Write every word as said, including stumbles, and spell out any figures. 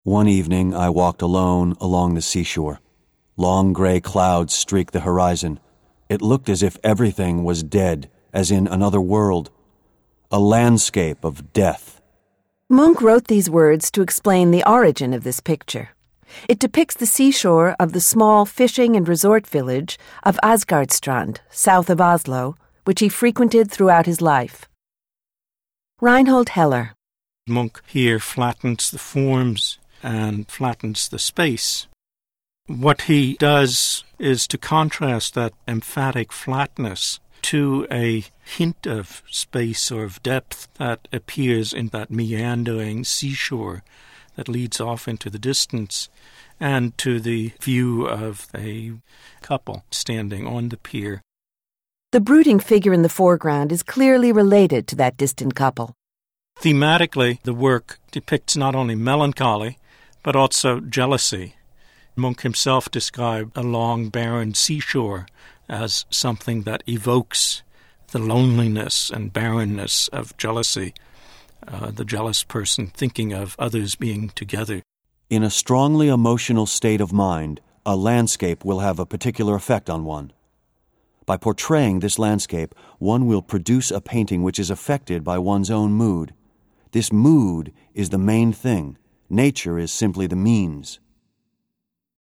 One evening I walked alone along the seashore. Long gray clouds streaked the horizon. It looked as if everything was dead, as in another world. A landscape of death. Munch wrote these words to explain the origin of this picture. It depicts the seashore of the small fishing and resort village of Asgardstrand, south of Oslo, which he frequented throughout his life. Reinhold Heller. Munch here flattens the forms and flattens the space. What he does is to contrast that emphatic flatness to a hint of space or of depth that appears in that meandering seashore that leads off into the distance, and to the view of a couple standing on the pier. The brooding figure in the foreground is clearly related to that distant couple. Thematically, the work depicts not only melancholy, but also jealousy. Munch himself described a long, barren seashore as something that evokes the loneliness and barrenness of jealousy, uh, the jealous person thinking of others being together. In a strongly emotional state of mind, a landscape will have a particular effect on one. By portraying this landscape, one will produce a painting which is affected by one's own mood. This mood is the main thing. Nature is simply the means.